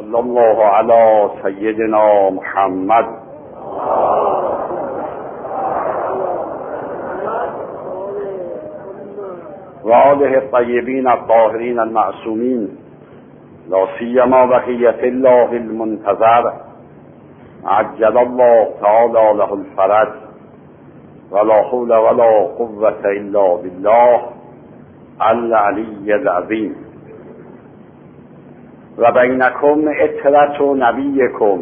صلی الله علی سیدنا محمد و آله الطیبین الطاهرین المعصومین، لا سیما بقیة الله المنتظر عجل الله تعالی له الفرج ولا حول ولا قوة الا بالله العلی العظیم. و بینکم اطرت و نبیکم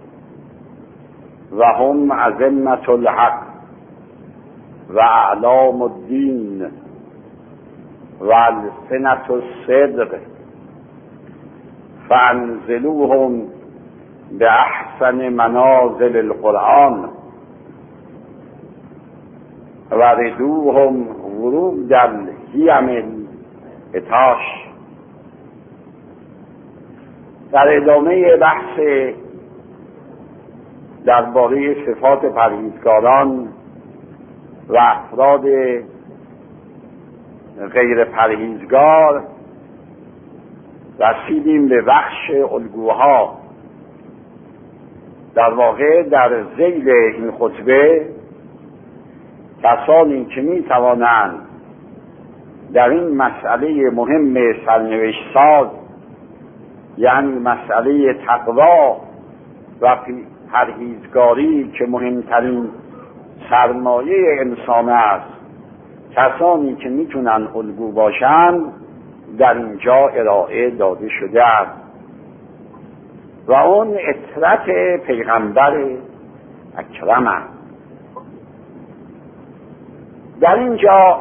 و هم ازمة الحق و اعلام الدین و السنة الصدق فانزلوهم باحسن منازل القرآن و ردوهم ورود الهیم الاتاش. در ادامه بحث درباره صفات پرهیزگاران و افراد غیر پرهیزگار رسیدیم به بخش الگوها. در واقع در ذیل این خطبه کسانی که می توانند در این مسئله مهم سرنوشت ساز، یعنی مسئله تقوا و پرهیزگاری که مهمترین سرمایه انسان است، کسانی که میتونن الگو باشند در اینجا ارائه داده شده است و اون اطرت پیغمبر اکرم است. در اینجا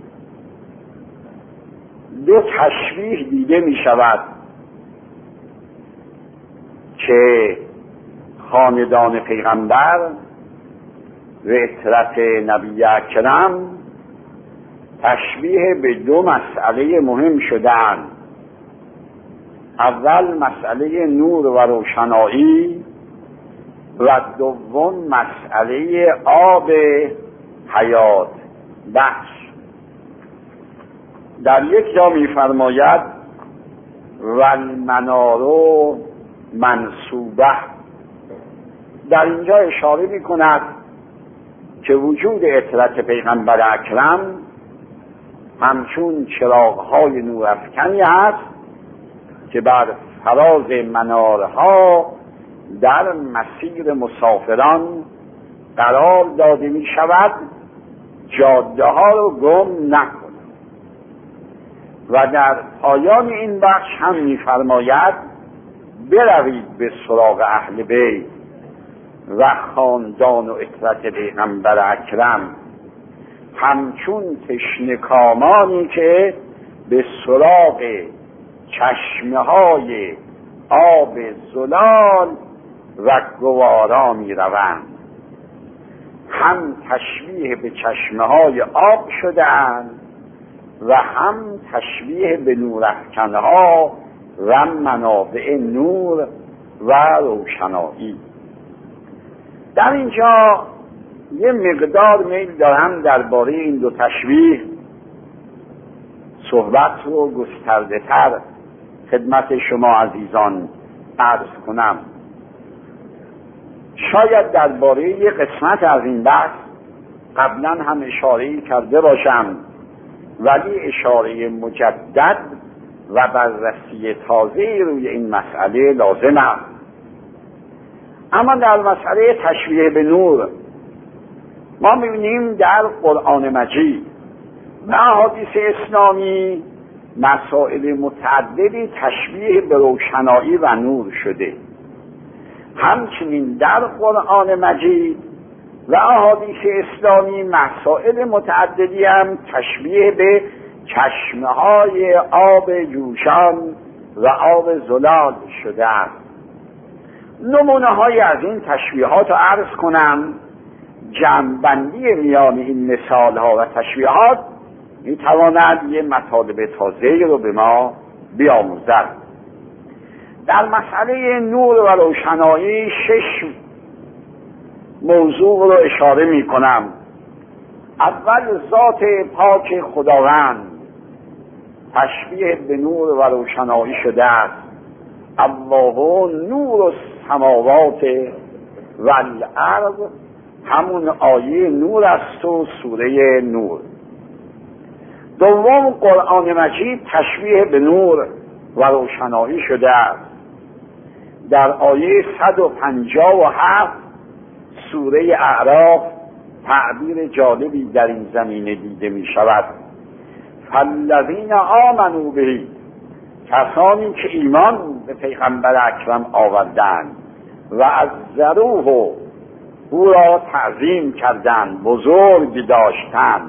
دو تشبیه دیده می شود که خاندان پیغمبر و اطرت نبی اکرم تشبیه به دو مسئله مهم شدند. اول مسئله نور و روشنایی و دوم مسئله آب حیات بخش. در یک جا می‌فرماید و المنار منصوبه. در اینجا اشاره می‌کند که وجود اطرت پیغمبر اکرم همچون چراغ‌های نورافکنی است که بر فراز منارها در مسیر مسافران قرار داده می شود جاده ها رو گم نکند. و در پایان این بخش هم می فرماید بروید به سراغ اهل بیت و خاندان و اطرت پیغمبر اکرم همچون تشنه‌کامانی که به سراغ چشمه‌های آب زلال و گوارا می روند. هم تشبیه به چشمه‌های آب شده‌اند و هم تشبیه به نورافکن‌ها و منابع نور و روشنایی. در اینجا یه مقدار میل دارم درباره این دو تشبیه صحبت رو گسترده تر خدمت شما عزیزان عرض کنم. شاید درباره یه قسمت از این بحث قبلا هم اشاره‌ای کرده باشم، ولی اشاره مجدد و بررسی تازه روی این مسئله لازم است. اما در مسئله تشبیه به نور ما می‌بینیم در قرآن مجید و احادیث اسلامی مسائل متعددی تشبیه به روشنایی و نور شده. همچنین در قرآن مجید و احادیث اسلامی مسائل متعددی هم تشبیه به چشمه‌های آب جوشان و آب زلال شده است. نمونه‌های از این تشبیهات رو عرض کنم. جمع‌بندی میان این مثال‌ها و تشبیهات می‌تواند یه مطالب تازه‌ای رو به ما بیاموزد. در مسئله نور و روشنایی 6 موضوع رو اشاره می‌کنم. اول ذات پاک خداوند تشبیه به نور و روشنایی شده است الله نور السماوات و الارض، همون آیه نور است و سوره نور. دوم، قرآن مجید تشبیه به نور و روشنایی شده است. در آیه 157 سوره اعراف تعبیر جالبی در این زمینه دیده می شود. فالذین آمنوا به، کسانی که ایمان به پیغمبر اکرم آوردند و عزروه، او را تعظیم کردند، بزرگ داشتند.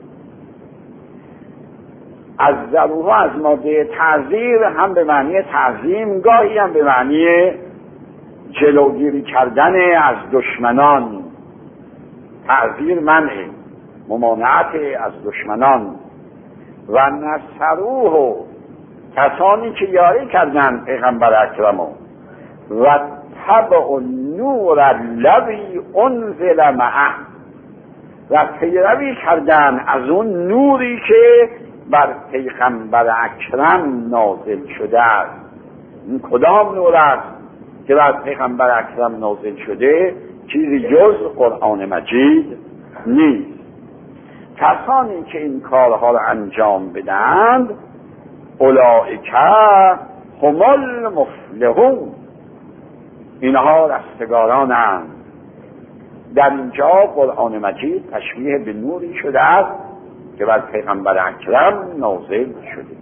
عزروه از ماده تعزیر هم به معنی تعظیم، گاهی هم به معنی جلوگیری کردن از دشمنان. تعزیر منع، ممانعت از دشمنان. و نصروه، کسانی که یاری کردند پیغمبر اکرمو. و تبع النور الذی انزل معه، و پیروی کردند از اون نوری که بر پیغمبر اکرم نازل شده است. این کدام نور است که بر پیغمبر اکرم نازل شده؟ چیزی جز قرآن مجید نیست. کسانی که این کارها را انجام بدهند اولئک هم المفلحون، اینها رستگارانند. در اینجا قرآن مجید تشبیه به نوری شده است که بر پیغمبر اکرم نازل شده.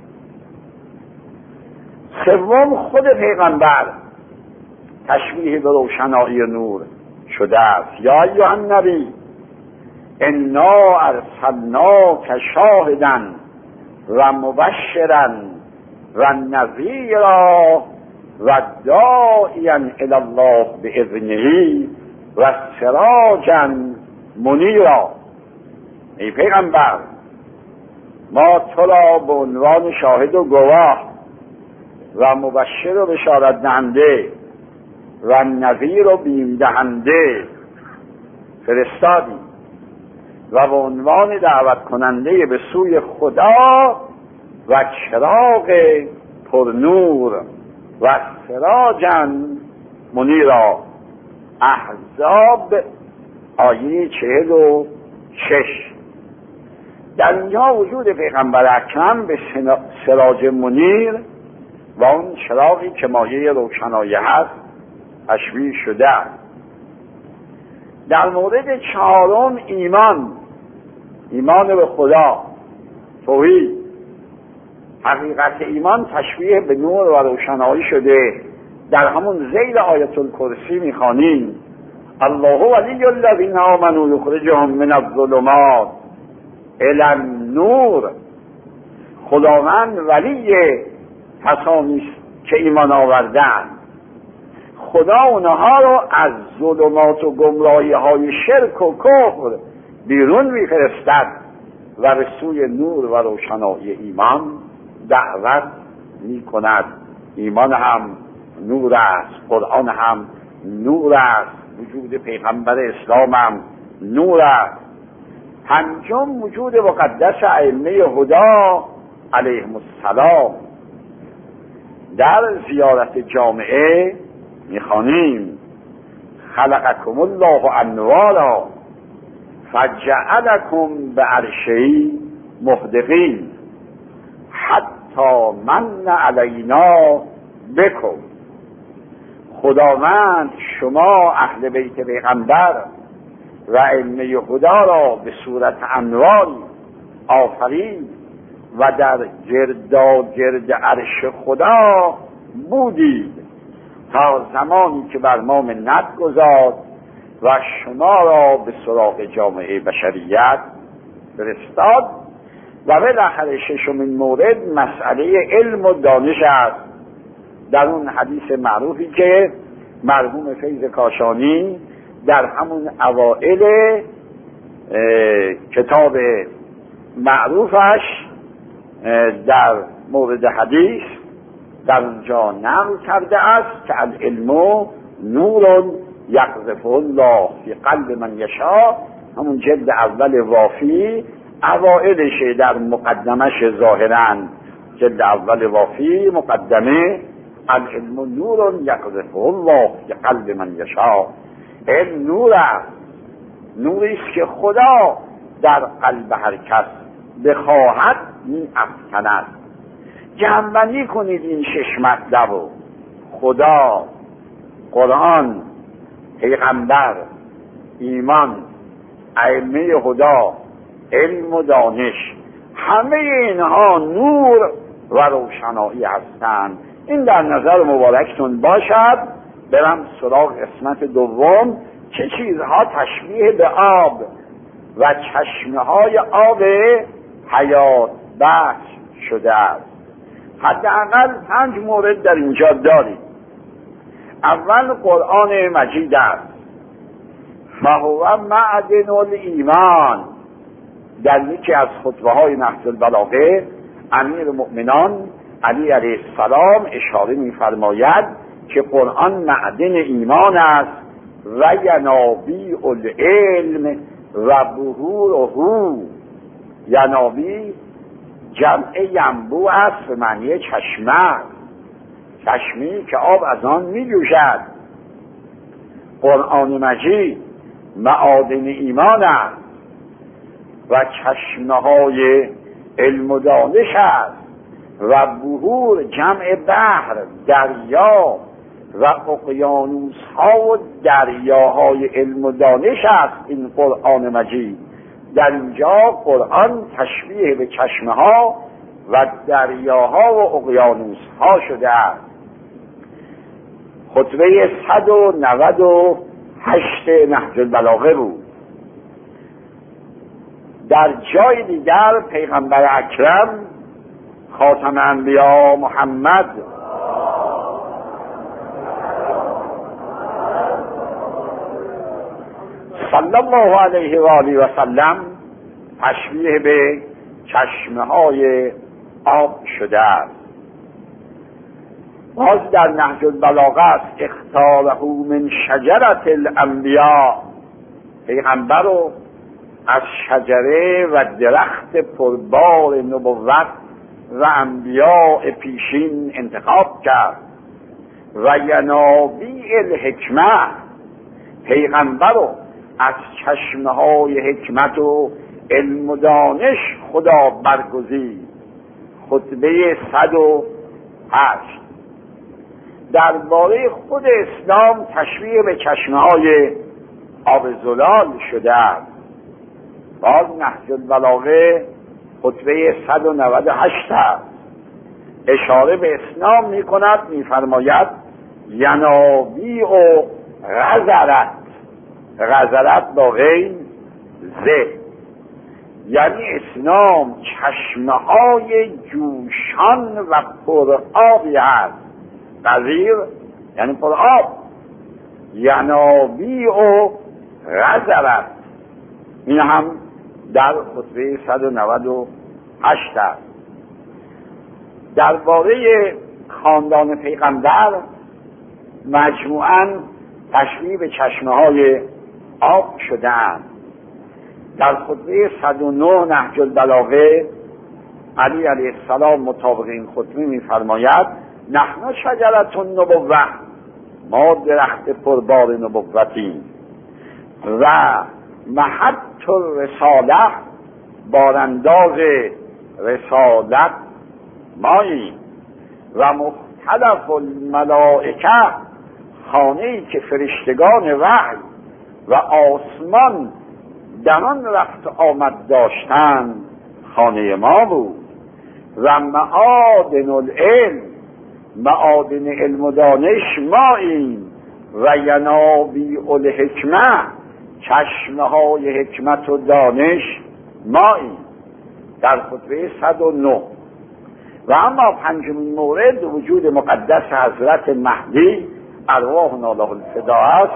سوم، خود پیغمبر تشبیه به روشنایی نور شده است. یا ایها النبی انا ارسلناک شاهدا و مبشرا و نذیرا و داعیا الی الله باذنه و سراجا منیرا. ای پیغمبر، ما تو را به عنوان شاهد و گواه و مبشر و بشارت دهنده و نذیر و بیم دهنده فرستادیم و به عنوان دعوت کننده به سوی خدا و چراغ پرنور و سراجا منیرا. احزاب آیه 46. در اینجا وجود پیغمبر اکرم به سراج منیر و اون چراغی که مایه روشنایی هست تشبیه شده. در مورد چهارم، ایمان به خدا، توحید، حقیقت ایمان تشبیه به نور و روشنایی شده. در همون ذیل آیت الکرسی میخوانیم الله ولی الذین آمنوا یخرجهم من الظلمات الی النور. خداوند ولی کسانی است که ایمان آوردند، خدا اونها رو از ظلمات و گمراهی های شرک و کفر بیرون میفرستد و به سوی نور و روشنایی ایمان دعوت میکند. ایمان هم نور است، قرآن هم نور است، وجود پیغمبر اسلام هم نور است. پنجم، وجود مقدس ائمه هدا علیهم السلام. در زیارت جامعه میخوانیم خلقکم الله انوارا فجعلکم بعرشه محدقین حتی من علینا بکم. خداوند شما اهل بیت پیغمبر و ائمه خدا را به صورت انواری آفرید و در گرد عرش خدا بودید تا زمانی که بر ما منت گذارد و شما را به سراغ جامعه بشریت فرستاد. و بالاخره ششمین مورد مسئله علم و دانش است. در اون حدیث معروفی که مرحوم فیض کاشانی در همون اوائل کتاب معروفش در مورد حدیث در اونجا نقل کرده است که العلم نور یقذف الله فی قلب من یشاء، همون جلد اول وافی اوائلشه، در مقدمش ظاهرا جلد اول وافی مقدمه العلم نور یقذفه الله فی قلب من یشاء. علم نور است، نوری است که خدا در قلب هر کس بخواهد می افکند. جمع‌بندی کنید این 6 مطلب رو: خدا، قرآن، پیغمبر، ایمان، ائمه خدا، علم و دانش. همه اینها نور و روشنایی هستند. این در نظر مبارکتون باشد. برم سراغ قسمت دوم. چه چیزها تشبیه به آب و چشمه های آب حیات بخش شده است. حداقل 5 مورد در اینجا داریم. اول قرآن مجید است. فهو معدن الایمان. در یکی از خطبه های نهج البلاغه امیر المؤمنان علی علیه السلام اشاره می‌فرماید که قرآن معدن ایمان است و ینابیع العلم و بحوره. ینابیع جمع ینبوع است به معنی چشمه، چشمی که آب از آن می جوشد. قرآن مجید معادن ایمان است و چشمه های علم و دانش است و بحور جمع بحر، دریا و اقیانوس ها و دریاهای علم و دانش است. این قرآن مجید در اینجا قرآن تشبیه به چشمه ها و دریاها و اقیانوس ها شده است. خطبه 198 نهج البلاغه بود. در جای دیگر پیغمبر اکرم خاتم انبیا محمد صلی الله علیه و آله و سلم تشبیه به چشمه های آب شده است. باز در نهج البلاغه است اختاره من شجرة الانبیاء. پیغمبر رو از شجره و درخت پربار نبوت و انبیاء پیشین انتخاب کرد. و ینابیع الحکمه. پیغمبر رو از چشمه های حکمت و علم و دانش خدا برگزید. خطبه 108 درباره خود اسلام تشبیه به چشمه های آب زلال شده است. باز نهج البلاغه خطبه 198 است. اشاره به اسلام می کند، می فرماید ینابیع و غزرت. غزرت با غین زه، یعنی اسلام چشمه های جوشان و پر آبی است. غزیر یعنی پر آب. ینابیع و غزرت. این هم در خطبه 198 است. درباره خاندان پیغمبر مجموعاً تشبیه به چشمه های آب شده‌اند. در خطبه 109 نهج البلاغه علی علیه السلام مطابق این خطبه می‌فرماید نحن شجرة النبوة. ما درخت پربار نبوتیم. و محط الرساله. بارانداز رسالت ماییم. و مختلف الملائکه. خانه‌ای که فرشتگان وحی و آسمان در آن رفت آمد داشتند خانه ما بود. و معادن العلم. معادن علم و دانش ماییم. و ینابیع الحکمه. چشمه های حکمت و دانش ماییم. در خطبه 109. و اما 5مین مورد وجود مقدس حضرت مهدی ارواحنا له الفدا است.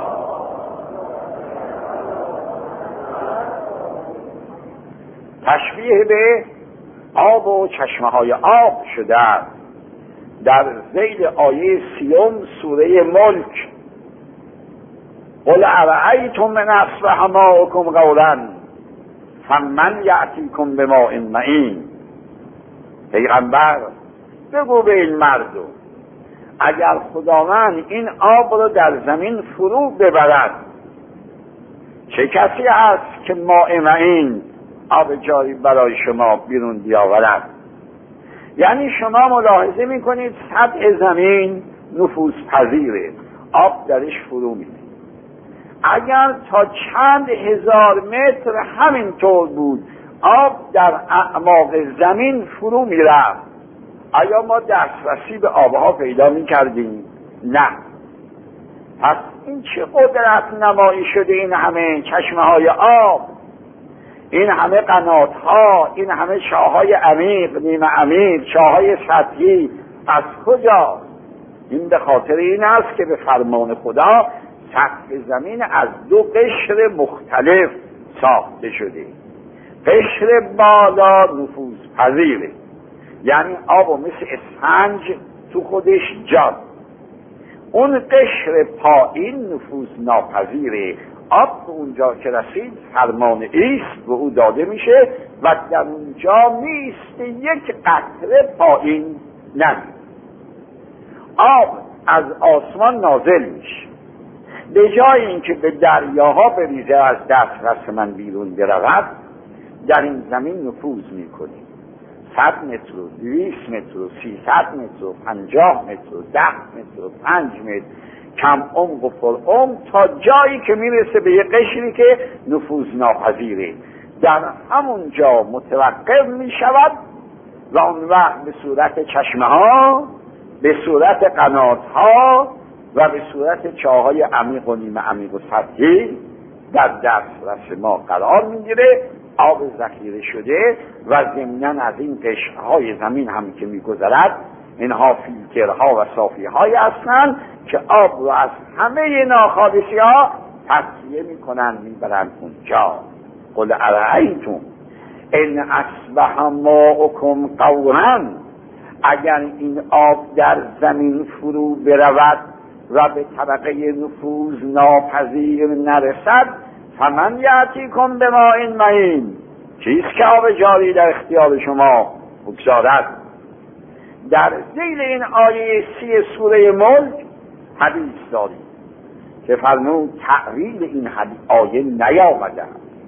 تشبیه به آب و چشمه های آب شده است. در ذیل آیه 30 سوره ملک قل ارأیتم من اصبح ماؤکم غورا فمن یأتیکم بماء معین. پیغمبر بگو به این مردم اگر خداوند این آب رو در زمین فرو ببرد، چه کسی هست که ماء معین آب جاری برای شما بیرون بیاورد؟ یعنی شما ملاحظه میکنید سطح زمین نفوذ پذیره، آب درش فرو میره. اگر تا چند هزار متر همینطور بود آب در اعماق زمین فرو میرفت، آیا ما دسترسی به آبها پیدا میکردیم؟ نه. پس این چه قدرت نمایی شده؟ این همه چشمه های آب، این همه قنات ها، این همه چاهای عمیق، نیمه عمیق، چاهای سطحی، از کجا؟ این به خاطر این است که به فرمان خدا سطح زمین از دو قشر مختلف ساخته شده. قشر بالا نفوذ پذیره، یعنی آب مثل اسفنج تو خودش جا. اون قشر پایین نفوذ ناپذیره، آب به اونجا که رسید فرمان ایست به او داده میشه و در اونجا میسته، یک قطره پایین نمید. آب از آسمان نازل میشه، به جای اینکه به دریاها بریزه از دسترس من بیرون برود، در این زمین نفوذ میکنه. 100 متر و 200 متر و 300 متر و 50 متر و 10 متر و 5 متر، کم عمق و پر عمق، تا جایی که میرسه به یه قشری که نفوذ ناپذیره. در همون جا متوقف میشود و اون وقت به صورت چشمه ها، به صورت قنات ها و به صورت چاهای عمیق و نیمه عمیق و سطحی در دسترس ما قرار میگیره. آب ذخیره شده و ضمناً از این قشرهای زمین هم که میگذرد، اینها فیلترها و صافی‌های هستند که آب رو از همه ناخالصی ها تصفیه میکنن میبرن اونجا. قل ارأیتم ان اصبح ماؤکم غورا، اگر این آب در زمین فرو برود و به طبقه نفوذ ناپذیر نرسد، فمن یأتیکم بماء معین، چیست که آب جاری در اختیار شما بگذارد؟ در ذیل این آیه 30 سوره ملک حدیث داریم که فرمود تعویل این آیه نیامده،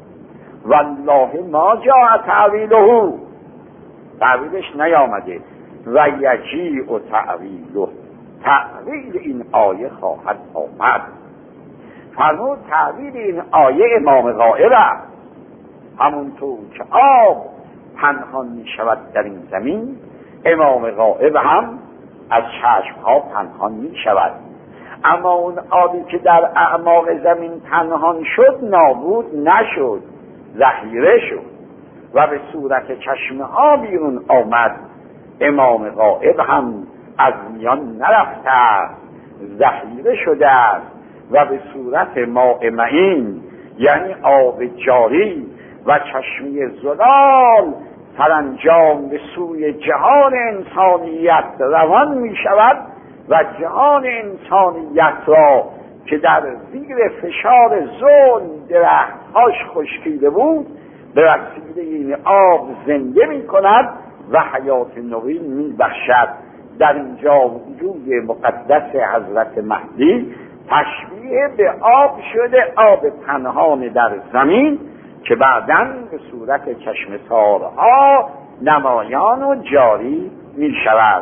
والله ما جاء تعویله، تعویلش نیامده، و یجیء تعویله، تعویل این آیه خواهد آمد. فرمود تعویل این آیه امام غائب است، همونطور که آب پنهان می شود در این زمین، امام غائب هم از چشم ها پنهان می شود. اما اون آبی که در اعماق زمین پنهان شد نابود نشد، ذخیره شد و به صورت چشمه ها بیرون آمد. امام غائب هم از میان نرفته است، ذخیره شده است و به صورت ماء معین، یعنی آب جاری و چشمه زلال، سرانجام به سوی جهان انسانیت روان می شود و جهان انسانیت را که در زیر فشار ظلم درختهاش خشکیده بود، به وسیله این آب زنده می کند و حیات نوین می بخشد. در اینجا وجود مقدس حضرت مهدی تشبیه به آب شده، آب پنهان در زمین که بعداً به صورت چشمه‌سارها نمایان و جاری می شود.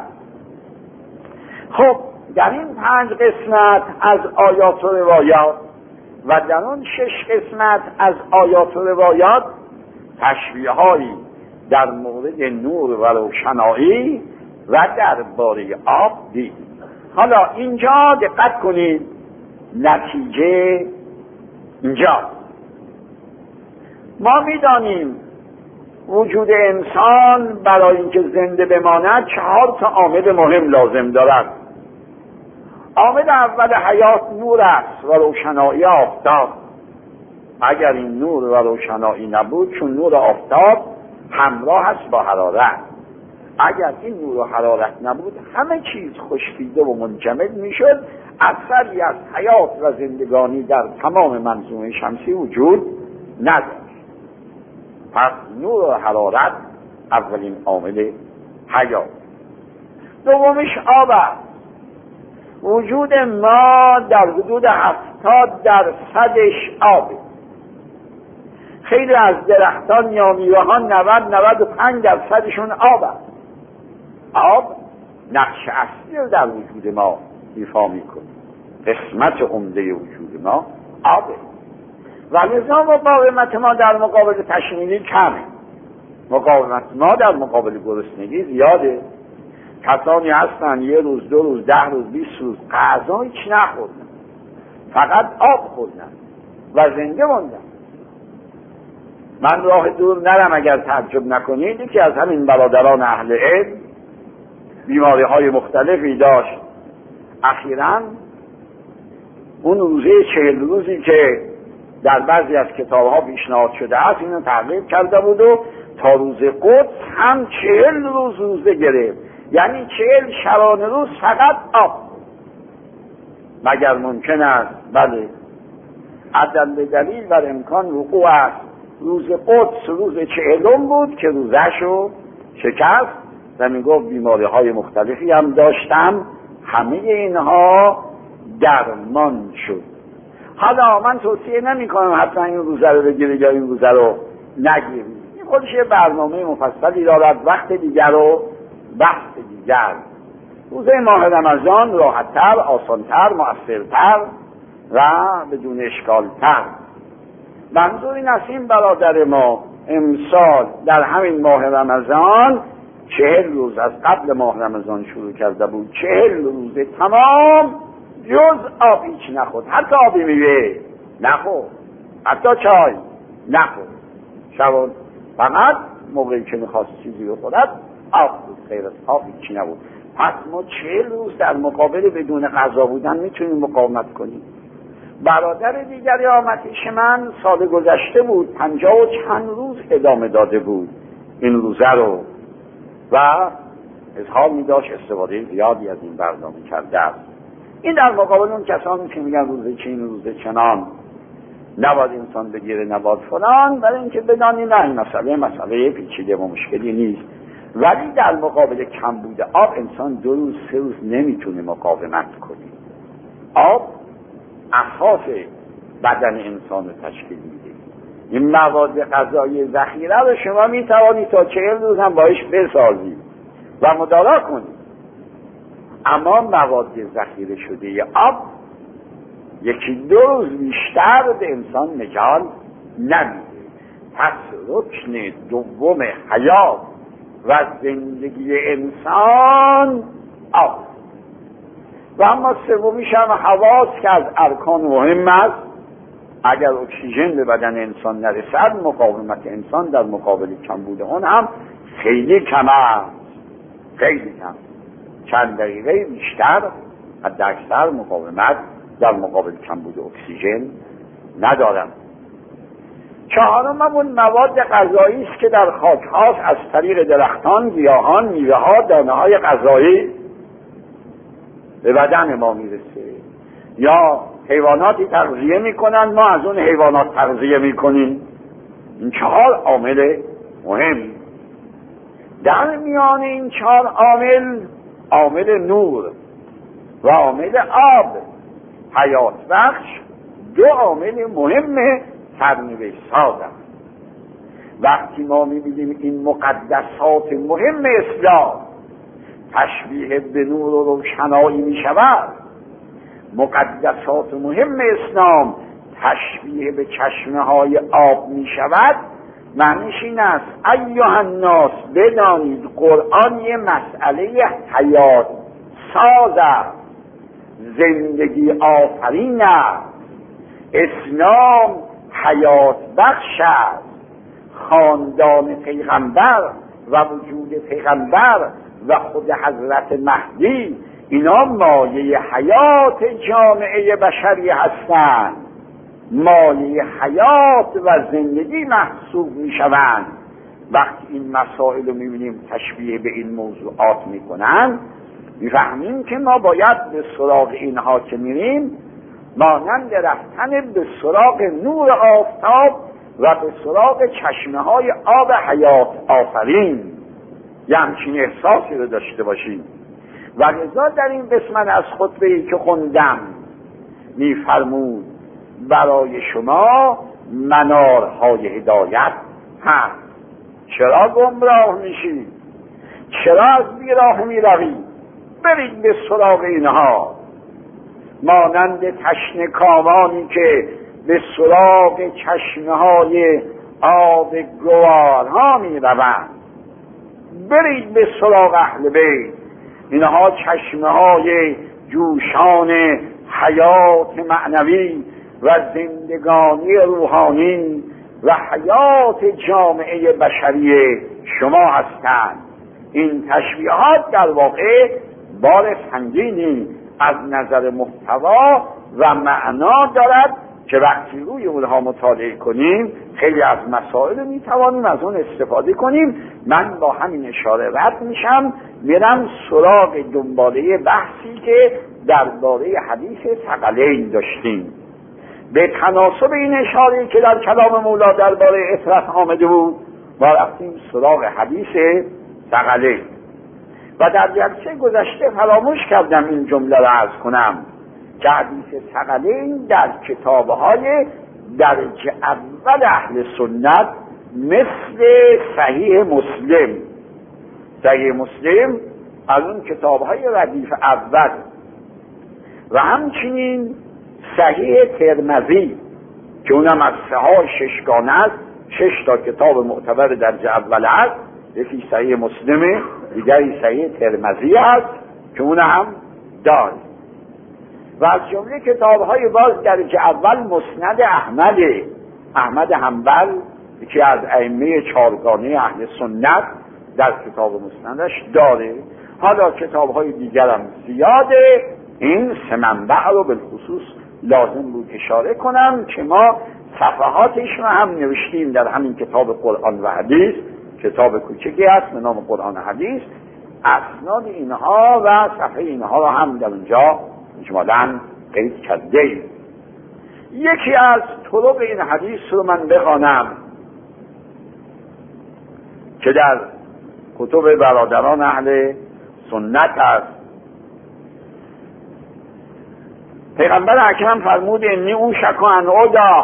خب در این 5 قسمت از آیات و روایات و در اون 6 قسمت از آیات و روایات تشبیه‌هایی در مورد نور و روشنایی و درباره آب دید. حالا اینجا دقت کنید، نتیجه اینجا ما می‌دانیم وجود انسان برای اینکه زنده بماند 4 عامل مهم لازم دارد. عامل اول حیات نور است و روشنایی آفتاب. اگر این نور و روشنایی نبود، چون نور آفتاب همراه است با حرارت، اگر این نور و حرارت نبود همه چیز خشکیده و منجمد میشد، اثری از حیات و زندگانی در تمام منظومه شمسی وجود نداشت. پس نور و حرارت اولین عامل حیات. دومش آب است. وجود ما در حدود 70% آبه. خیلی از درختان یا میوه‌ها 90-95% آب است. آب نقش اصلی رو در وجود ما ایفا میکنه. قسمت عمده وجود ما آبه و لذا مقاومت ما در مقابل تشنگی کمه. مقاومت ما در مقابل گرسنگی زیاده. کسانی هستن 1 روز 2 روز 10 روز 20 روز غذا هیچ نخوردن، فقط آب خوردن و زنده موندن. من راه دور نرم اگر تعجب نکنید، یکی از همین برادران اهل علم بیماری های مختلفی داشت. اخیراً اون روزه 40 روزی که در بعضی از کتاب ها پیشنهاد شده است اینو تغییر کرده بود و تا روز قدس هم 40 روز روزه گرفت، یعنی 40 شبانه روز فقط آب. مگر ممکن است؟ بله. عدل دلیل بر امکان وقوع است. روز قدس روز 40 بود که روزه‌شو شکست و میگفت بیماری های مختلفی هم داشتم، همه اینها درمان شد. حالا من توصیه نمی کنم حتما این روزه رو بگیرید یا این روزه رو نگیرید، این خودش یه برنامه مفصلی دارد، وقت دیگر و بحث دیگر. روزه ماه رمضان راحت‌تر، آسان‌تر، مؤثرتر و بدون اشکال‌تر. منظور این است این برادر ما امسال در همین ماه رمضان 40 روز از قبل ماه رمضان شروع کرده بود، 40 روز تمام جز آب هیچ نخورد، حتی آبی میوه نخورد، حتی چای نخورد. شبان فقط موقعی که میخواست چیزی بخورد آب بود، غیر از آب هیچی نبود. پس ما 40 روز در مقابل بدون غذا بودن میتونیم مقاومت کنیم. برادر دیگری آمد پیش من، سال گذشته بود 50 و چند روز ادامه داده بود این روزه رو و اظهار می داشت استفاده زیادی از این برنامه کرده است. این در مقابل اون کسانی که میگن روزه چین روزه چنان نباید انسان بگیره نباید فلان، برای اینکه بدانید نه، این مسئله پیچیده و مشکلی نیست، ولی در مقابل کمبود آب انسان 2 روز 3 روز نمیتونه مقاومت کنه. آب اساس بدن انسان رو تشکیل میده. این مواد غذایی ذخیره رو شما میتوانید تا 40 روز هم باش بسازید و مدارا کنید، اما مواد ذخیره شده آب 1-2 روز بیشتر به انسان مجال نمیده. پس رکن دوم حیات و زندگی انسان آب و اما سومیش هم هواست که از ارکان مهم است. اگر اکسیژن به بدن انسان نرسد مقاومت انسان در مقابل کمبود اون هم خیلی کم است، خیلی کم. چند دقیقه بیشتر حداکثر مقاومت در مقابل کمبود اکسیژن ندارم. 4 مواد غذایی است که در خاک هاست از طریق درختان، گیاهان، میوه ها، دانه های غذایی به بدن ما میرسه یا حیواناتی تغذیه میکنن، ما از اون حیوانات تغذیه میکنیم. این 4 عامل مهم. در میان این 4 عامل، عامل نور و عامل آب حیات بخش 2 عامل مهم سرنوشت ساز است. وقتی ما میبینیم این مقدسات مهم اسلام تشبیه به نور و روشنایی میشود، مقدسات مهم اسلام تشبیه به چشمه های آب میشود، معنیش این است ایها الناس بدانید قرآن یه مسئله حیات ساز است، زندگی آفرین است، اسلام حیات بخش است، خاندان پیغمبر و وجود پیغمبر و خود حضرت مهدی اینا مایه حیات جامعه بشری هستند، مایه حیات و زندگی محسوب می شوند. وقتی این مسائل رو می بینیم تشبیه به این موضوعات می کنند میفهمیم که ما باید به سراغ اینها که میریم مانند رفتن به سراغ نور آفتاب و به سراغ چشمه های آب حیات آفرین یه همچین احساسی رو داشته باشیم. و لذا در این قسمت از خطبه‌ای که خوندم می‌فرمود برای شما منارهای هدایت هست. چرا گمراه میشید؟ چرا از بیراه میروید؟ برید به سراغ اینها، مانند تشنه کامانی که به سراغ چشمه‌های آب گوارها میروند. برید به سراغ اهل بیت. اینها چشمه‌های جوشان حیات معنوی و زندگانی روحانی و حیات جامعه بشری شما هستند. این تشبیهات در واقع بار سنگینی از نظر محتوا و معنا دارد که وقتی روی اونها مطالعه کنیم خیلی از مسائل میتوانیم از اون استفاده کنیم. من با همین اشاره رد میشم، میرم سراغ دنباله بحثی که درباره حدیث ثقلین داشتیم. به تناسب این اشاره که در کلام مولا درباره اطرت آمده بود ما رفتیم سراغ حدیث ثقلین و در جلسه گذشته فراموش کردم این جمله را عرض کنم که حدیث ثقلین در کتاب‌های درجه اول اهل سنت مثل صحیح مسلم از اون کتاب‌های ردیف اول و همچنین صحیح ترمذی که اونم از 6 گانه است، 6 تا کتاب معتبر درجه اول است، یکی صحیح مسلمه، دیگری صحیح ترمذی است که اون هم داریم و از جمله کتاب‌های باز درجه اول مسند احمد حنبل یکی از ائمه 4 گانه اهل سنت در کتاب مسندش داره. حالا کتاب‌های دیگر هم زیاده. این 3 منبع رو بالخصوص لازم بود اشاره کنم که ما صفحاتش رو هم نوشتیم در همین کتاب قرآن و حدیث، کتاب کوچکی است به نام قرآن و حدیث. اسناد اینها و صفحه اینها رو هم در اونجا اجمالاً قید کرده. یکی از طرق این حدیث رو من بخوانم که در کتب برادران اهل سنت است. پیغمبر اکرم فرمود انی اوشک ان اودع،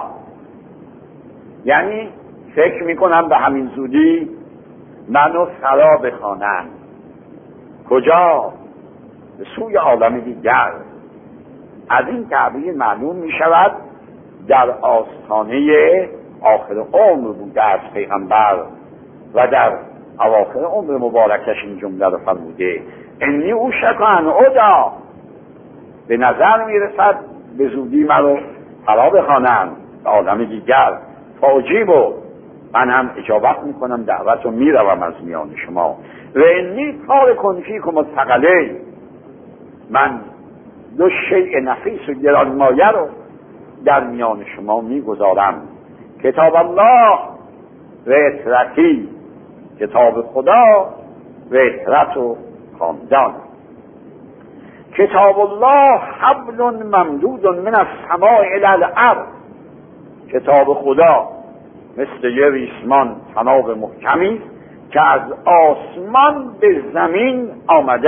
یعنی فکر میکنم به همین زودی منو سرا بخوانند. کجا؟ به سوی عالم دیگر. از این تعبیر معلوم می شود در آستانه آخر عمر بوده از پیغمبر و در اواخر عمر مبارکش این جمله رو فرموده انی اوشک ان اودع، به نظر می رسد به زودی منو فرا بخوانند به عالم دیگر. فاجیبو، من هم اجابت می کنم دعوت رو می روم از میان شما. و انی تارک فیکم الثقلین، من 2 شیء نفیس و گرانمایه رو در میان شما میگذارم. کتاب الله و اطرتی، کتاب خدا و اطرت و خاندان. کتاب الله حبل ممدود من السماء الی الارض، کتاب خدا مثل یه ریسمان طناب محکمی که از آسمان به زمین آمده.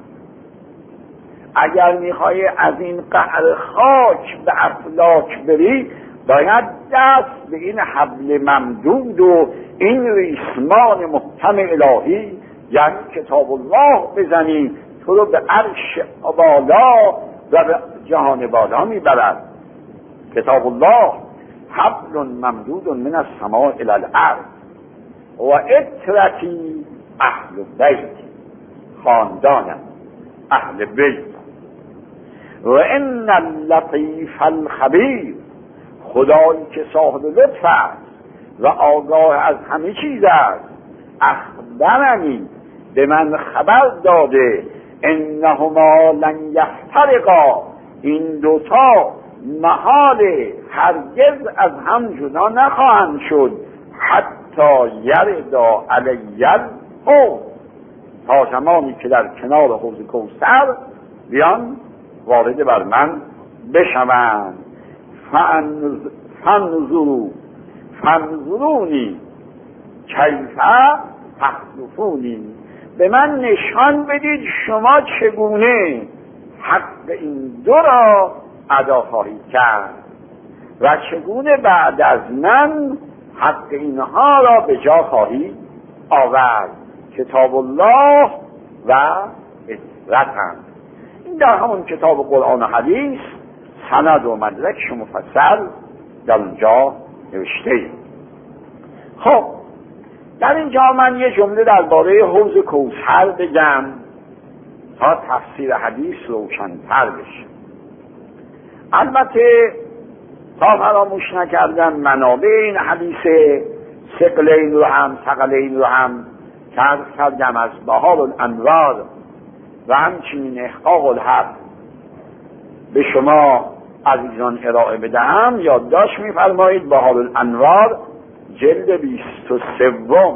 اگر میخوای از این قعر خاک به افلاک بری باید دست به این حبل ممدود و این ریسمان محکم الهی یعنی کتاب الله بزنی، تو رو به عرش بالا و به جهان بالا میبرد. کتاب الله حبل ممدود من السماء الی الارض و اطرتی اهل بیت، خاندانم اهل بیت. و ان اللطیف الخبیر، خدایی که صاحب لطف است و آگاه از همه چیز است، اخبرنی، به من خبر داده، انهما لن یفترقا، این 2 محال هرگز از هم جدا نخواهند شد، حتی یردا علی الحوض، تا زمانی که در کنار حوض کوثر بیان وارد بر من بشوند. فانظرونی کیف تخلفونی، به من نشان بدید شما چگونه حق این دو را ادا خواهید کرد و چگونه بعد از من حق اینها را به جا خواهید آورد. کتاب الله و اطرتن. این در همون کتاب قرآن و حدیث سند و مدرکش مفصل در اونجا نوشته. خب در اینجا من یه جمله درباره حوض کوثر بگم تا تفسیر حدیث روشن‌تر بشه. البته تا فراموش نکردم منابع این حدیث ثقلین رو هم عرض کردم از بهار الانوار و همچنین احقاق الحق به شما عزیزان ارائه بدهم. یادداشت می‌فرمایید بهار الانوار جلد 23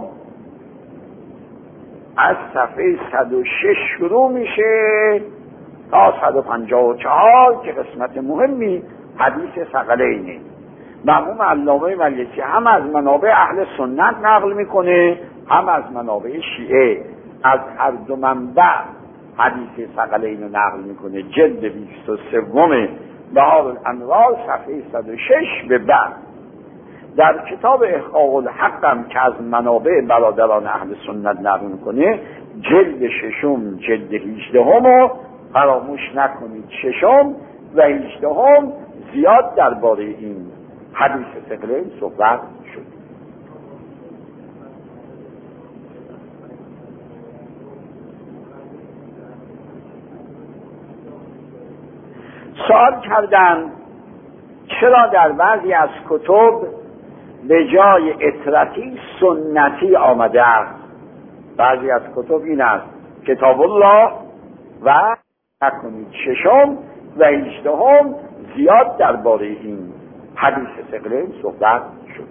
از صفحه 106 شروع میشه تا 154 که قسمت مهمی حدیث ثقلینه. مرحوم علامه مجلسی هم از منابع اهل سنت نقل میکنه هم از منابع شیعه، از هر دو منبع حدیث ثقلین رو نقل میکنه. جلد 23 بهار الانوار صفحه 106 به بعد. در کتاب احقاق الحق هم که از منابع برادران اهل سنت نقل میکنه جلد 6 جلد 18 رو فراموش نکنید. 6 و 18 زیاد درباره این حدیث ثقلین صحبت شد. سوال کردن چرا در بعضی از کتب به جای اطرتی سنتی آمده است. بعضی از کتب این است کتاب الله و نکنید 6 و 18 زیاد درباره این حدیث ثقلین صحبت شد.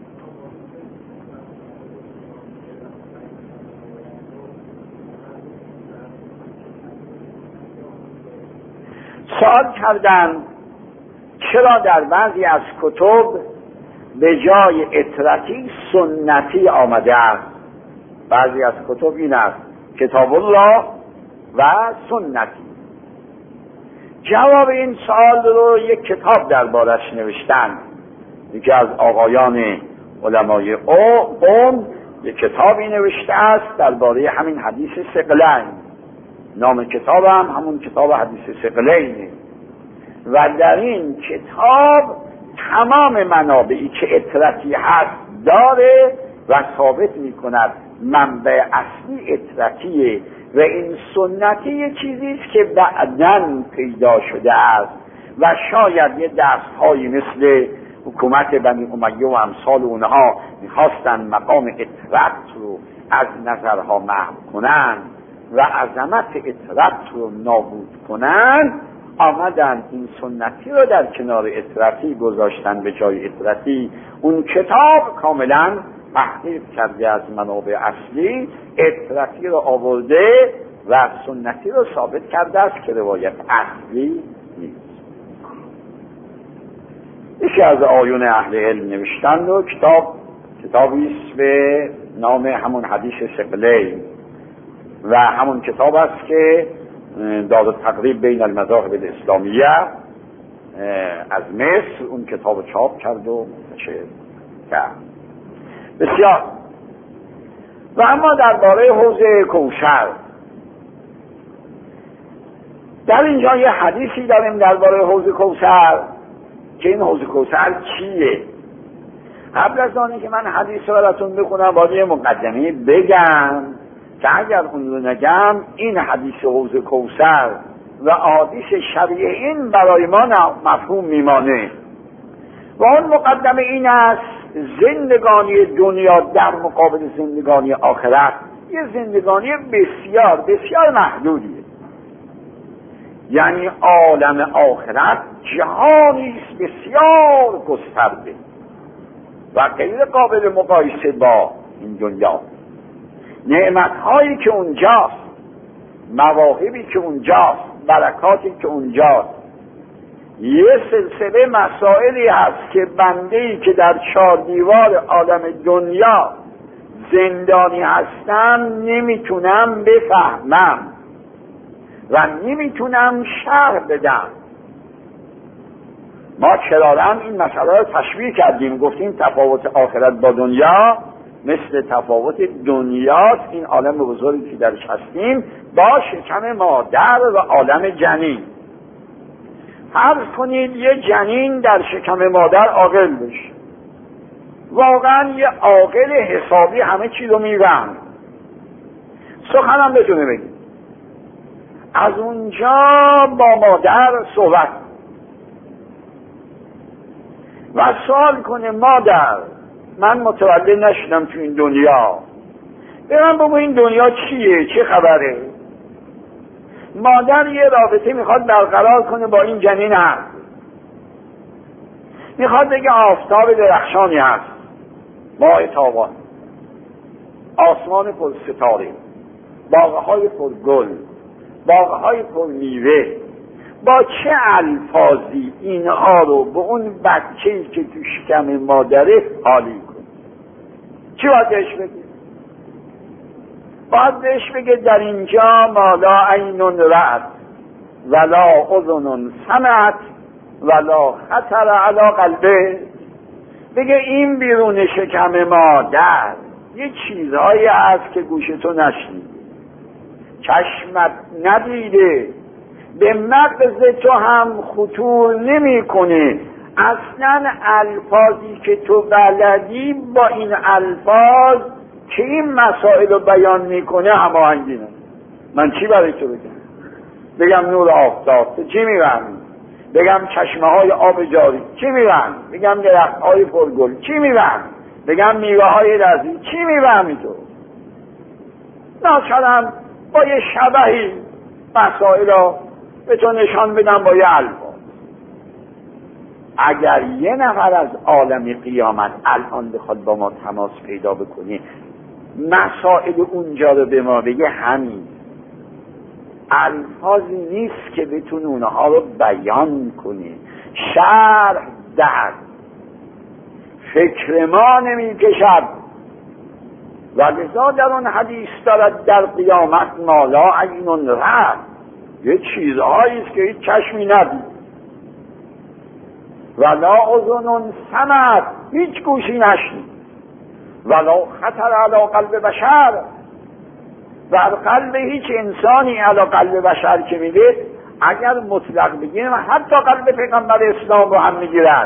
سوال کردن چرا در بعضی از کتب به جای اطرتی سنتی آمده است. بعضی از کتب این است کتاب الله و سنتی. جواب این سوال رو یک کتاب دربارش نوشتن. یکی از آقایان علمای قوم یک کتابی نوشته است درباره همین حدیث ثقلین. نام کتاب هم همون کتاب حدیث ثقلینه و در این کتاب تمام منابعی که اطرتی هست داره و ثابت می کند منبع اصلی اطرتیه و این سنتی یه چیزیست که بعداً پیدا شده است و شاید یه دستهایی مثل حکومت بنی امیه و امثال اونها میخواستن مقام اطرت رو از نظرها محو کنن و عظمت اطرت رو نابود کنن، آمدن این سنتی رو در کنار اطرتی گذاشتن به جای اطرتی. اون کتاب کاملا تحقیق کرده از منابع اصلی اطرتی رو آورده و سنتی رو ثابت کرده است که روایت اصلی نیست. یکی از آیون اهل علم نوشتند و کتابیست به نام همون حدیث ثقلین و همون کتاب است که داد تقریب بین المذاهب الاسلامیه از مصر اون کتاب چاپ کرد و نشر کرد. بسیار. و اما درباره حوض کوثر در اینجا یه حدیثی داریم درباره حوض کوثر که این حوض کوثر چیه. قبل از آنی که من حدیث رو براتون بخونم باید یه مقدمه بگم که اگر اون رو نگم این حدیث حوض کوثر و حدیث شبیه این برای ما مفهوم میمانه. و اون مقدمه این است زندگانی دنیا در مقابل زندگانی آخرت یه زندگانی بسیار بسیار محدودیه. یعنی عالم آخرت جهانی است بسیار گسترده و غیر قابل مقایسه با این دنیا. نعمت‌هایی که اونجاست، مواهبی که اونجاست، برکاتی که اونجاست، یه سلسله مسائلی هست که بنده‌ای که در 4 دیوار عالم دنیا زندانی هستم نمیتونم بفهمم و نمیتونم شرح بدم. ما کرارن این مسئله رو تشبیه کردیم، گفتیم تفاوت آخرت با دنیا مثل تفاوت دنیاست، این عالم بزرگی که درش هستیم، با شکم مادر و عالم جنین. فرض کنید یه جنین در شکم مادر عاقل بشه، واقعا یه عاقل حسابی همه چی رو میفهمه، سخنم بتونه بگه. از اونجا با مادر صحبت و سوال کنه مادر من متولد نشدم تو این دنیا، برم بگو این دنیا چیه، چه خبره. مادر یه رابطه میخواد برقرار کنه با این جنین هست، میخواد بگه آفتاب درخشانی هست، ماه تابان، آسمان پر ستاره، باغهای پر گل، باغهای پر میوه. با چه الفاظی اینها رو به اون بچه‌ای که تو شکم مادره حالی کنه؟ چی باید بهش بگه؟ باید بهش بگه در اینجا ما لا عین رأت ولا اذن سمعت ولا خطر علی قلبه. بگه این بیرون شکم مادر یه چیزهایی هست که گوش تو نشنیده، چشمت ندیده، به مغز تو هم خطور نمیکنه. اصلا الفاظی که تو بلدی با این الفاظ که این مسائل رو بیان میکنه هماهنگی نه. من چی برای تو بگم نور آفتاب، تو چی میفهمی؟ بگم چشمه های آب جاری، چی میفهمی؟ بگم درخت های پرگل، چی میفهمی؟ بگم میوه های لذیذ، چی میفهمی تو؟ ناچارم با یه شبهی مسائل رو به تو نشان بدم با یه الفاظ. اگر یه نفر از عالم قیامت الان بخواد با ما تماس پیدا بکنه، مسائل اونجا رو به ما بگه، همین الفاظی نیست که بتونه اونها رو بیان کنه، شرح دهد. فکر ما نمی کشد و لذا در اون حدیث دارد در قیامت مالا عین رأت، یه چیزهایی است که هیچ چشمی ندید، ولا اذن سمعت، هیچ گوشی نشنید، ولا خطر علی قلب بشر، و قلب هیچ انسانی علی قلب بشر که میده، اگر مطلق بگیم حتی قلب پیغمبر اسلام رو هم میگیرد.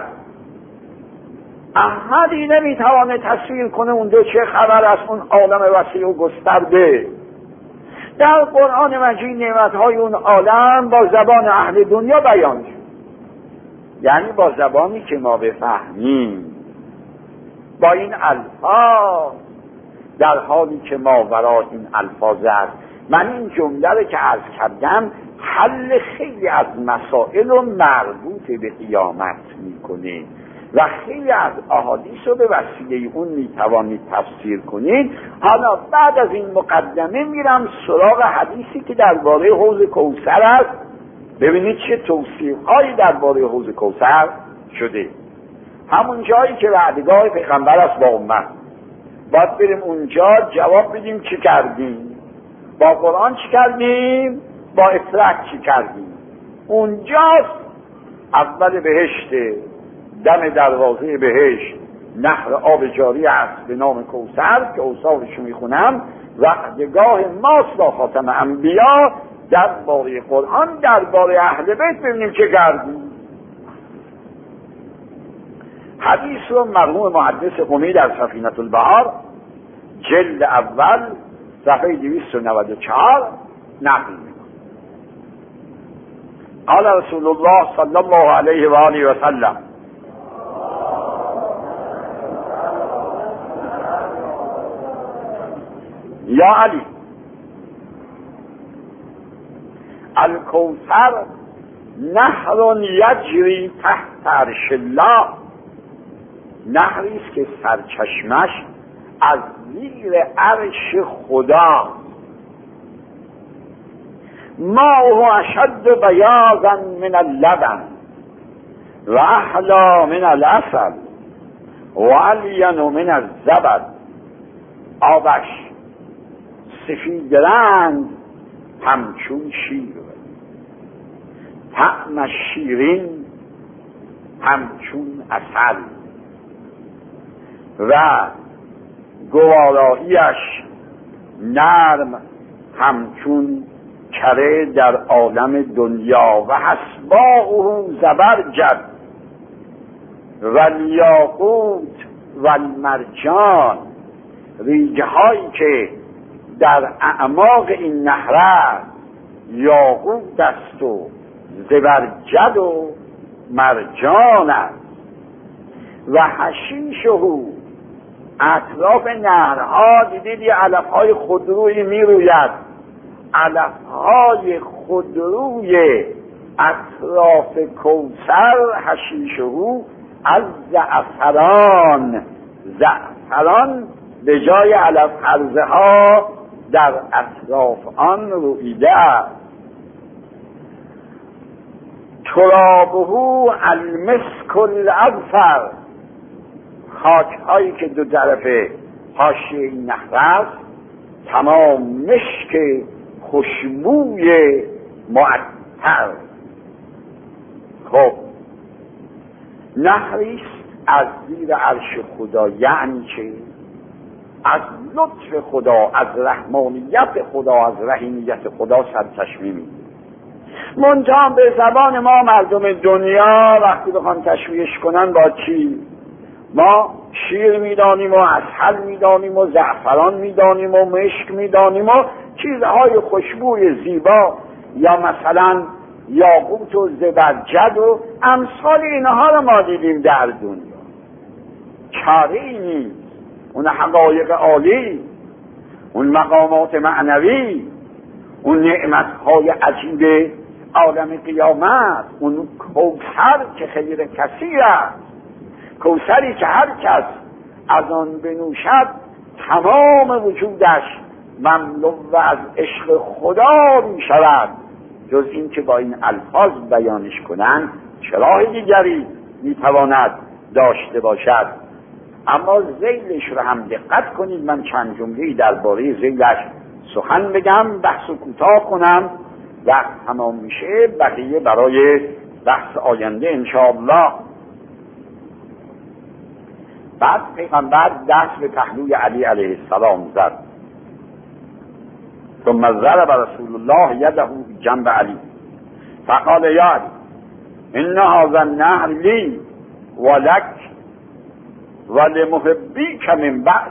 احدی نمیتوانه تصویر کنه اون دو چه خبر از اون عالم وسیع و گسترده. در قرآن مجید نعمتهای اون عالم با زبان اهل دنیا بیان شد، یعنی با زبانی که ما بفهمیم، با این الفاظ، در حالی که ما ورای این الفاظ است. من این جمله رو که عرض کردم حل خیلی از مسائل رو مربوط به قیامت میکنه و خیلی از احادیث رو به وسیله اون میتوانید تفسیر کنید. حالا بعد از این مقدمه میرم سراغ حدیثی که درباره حوض کوثر است. ببینید چه توصیف‌هایی درباره حوض کوثر شده. همون جایی که وعدگاه پیغمبر است با امت، باید بریم اونجا جواب بدیم چی کردیم، با قرآن چی کردیم، با اطلاق چی کردیم. اونجاست اول بهشت، دم دروازه بهشت نهر آب جاری است به نام کوثر که اوصافش میخونم. وعدگاه ماست با خاتم انبیا. درباره قرآن، درباره اهل بیت ببینیم چه کردیم. حدیث رو مرحوم محدث قمی در سفینة البحار جلد اول صفحه 294 نقل می‌کنه. قال رسول الله صلی الله علیه و آله و سلم: یا علی، الکوثر نهر یجری تحت عرش الله، نهری است که سرچشمش از زیر عرش خدا، ماءه اشد بیاضا من اللبن و احلی من العسل و الین من الزبد آبش سفید رنگ همچون شیر، طعمش شیرین همچون عسل و گواراییش نرم همچون کره در عالم دنیا و حسباؤه زبرجد و الیاقوت و المرجان. ریگه هایی که در اعماق این نهر یاقوت است و زبرجد و مرجان است. و حشیشه، اطراف نهرها دیدید یه علفهای خودرویی می روید، علفهای خودروی اطراف کوثر حشیشه از زعفران، زعفران به جای علف هرزه ها در اطراف آن رویده است. ترابه المسک الاظفر، خاک هایی که دو طرف حاشیه این نهر است تمام مشک خوشبوی معطر. خب نهریست از زیر عرش خدا، یعنی چه؟ از لطف خدا، از رحمانیت خدا، از رحیمیت خدا سرچشمه میگیره. منتها به زبان ما مردم دنیا وقتی بخوان تشویش کنن با چی؟ ما شیر میدانیم و عسل میدانیم و زعفران میدانیم و مشک میدانیم و چیزهای خوشبوی زیبا، یا مثلا یاقوت و زبرجد و امثال اینها رو ما دیدیم در دنیا. چاره ای نیست. اون حقایق عالی، اون مقامات معنوی، اون نعمتهای عجیب عالم قیامت، اون کوثر که خیر کثیر است، کوثری که هر کس از آن بنوشد تمام وجودش مملو و از عشق خدا می شود. جز این که با این الفاظ بیانش کنند چه راه دیگری می تواند داشته باشد. اما ذیلش رو هم دقت کنید. من چند جمله‌ای درباره ذیلش سخن بگم، بحث و کوتاه کنم، وقت تمام میشه بقیه برای بحث آینده انشاءالله. بعد پیغمبر دست به پهلوی علی علیه السلام زد. ثم ضرب رسول الله یده جنب علی فقال یا علی ان هذا النهر لی ولک ولمحبیک من بعد.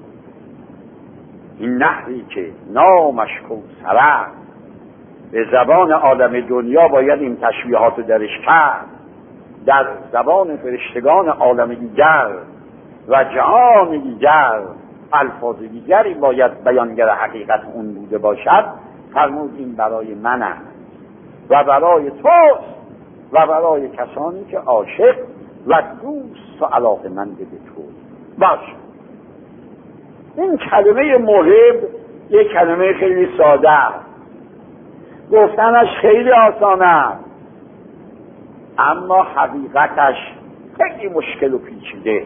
این نهری که نامش کوثر است، به زبان عالم دنیا باید این تشبیهات رو درش کرد، در زبان فرشتگان عالم دیگر و جهان دیگر الفاظ دیگری باید بیانگر حقیقت اون بوده باشد. فرمود این برای من است و برای توست و برای کسانی که عاشق و دوست و علاقه‌مند به تو باش. این کلمه محب یک کلمه خیلی ساده است، گفتنش خیلی آسانه است، اما حقیقتش خیلی مشکل و پیچیده.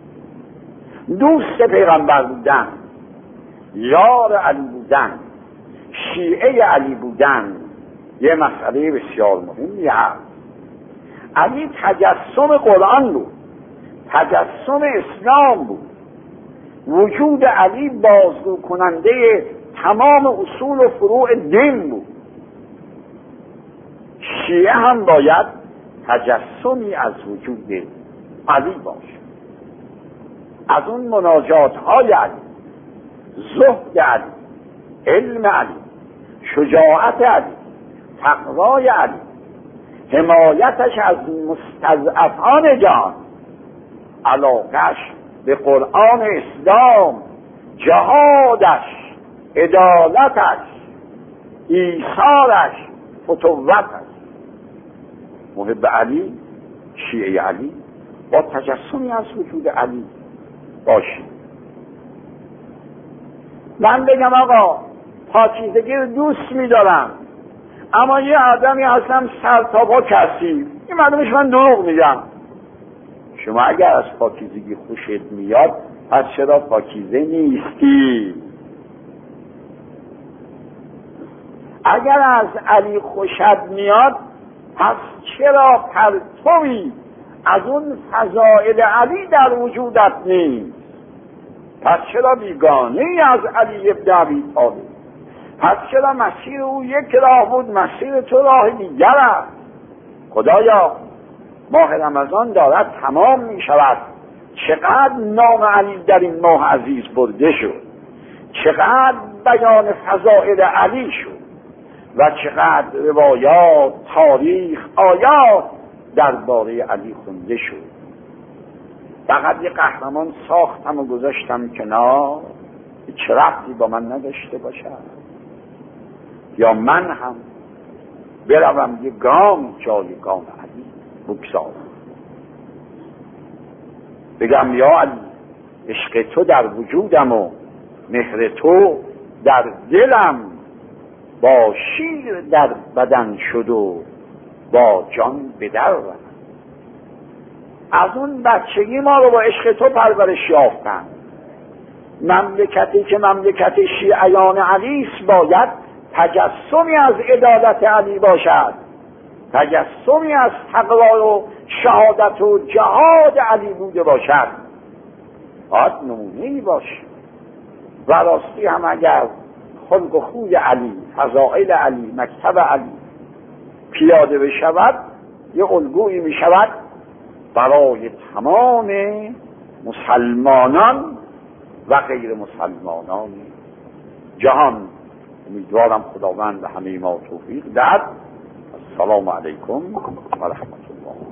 دوست پیغمبر بودن، یار علی بودن، شیعه علی بودن یه مسئله بسیار مهمی هست. علی تجسم قرآن بود، تجسم اسلام بود. وجود علی بازگو کننده تمام اصول و فروع دین بود. شیعه هم باید تجسمی از وجود علی باشه. از اون مناجات های علی، زهد علی، علم علی، شجاعت علی، تقوای علی، حمایتش از مستضعفان جهان، علاقش به قرآن اسلام، جهادش، عدالتش، ایثارش، فتوتش. محب علی، شیعه علی با تجسمی از وجود علی باشی. من بگم آقا پاکیزگی رو دوست می‌دارم، اما یه آدمی هستم سر تا پا کثیف، این معلومش من دروغ میگم. شما اگر از پاکیزگی خوشت میاد پس چرا پاکیزه نیستی؟ اگر از علی خوشت میاد پس چرا پرتوی از اون فضائل علی در وجودت نیست؟ پس چرا بیگانه ای از علی ابن ابی طالب؟ پس چرا مسیر او یک راه بود، مسیر تو راه دیگر است؟ خدایا ماه رمضان دارد تمام می شود، چقدر نام علی در این ماه عزیز برده شد، چقدر بیان فضائل علی شد و چقدر روایات، تاریخ، آیات درباره علی خونده شد. فقط یه قهرمان ساختم و گذاشتم کنار، چه ربطی با من نداشته باشد؟ یا من هم بروم یه گام جای گام علی بگذارم، بگم یا علی عشق تو در وجودم و مهر تو در دلم، با شیر در بدن شد و با جان به در رفت. از اون بچگی ما رو با عشق تو پرورش یافتن. مملکتی که مملکت شیعیان علی است باید تجسمی از عدالت علی باشد، تجسمی از تقوا و شهادت و جهاد علی بوده باشد، باید نمونه‌ای باشه. و راستی هم اگر خلق و خوی علی، فضائل علی، مکتب علی پیاده بشود، یه الگویی می شود برای تمام مسلمانان و غیر مسلمانان جهان. امیدوارم خداوند به همه ما توفیق دهد. السلام علیکم و رحمت الله.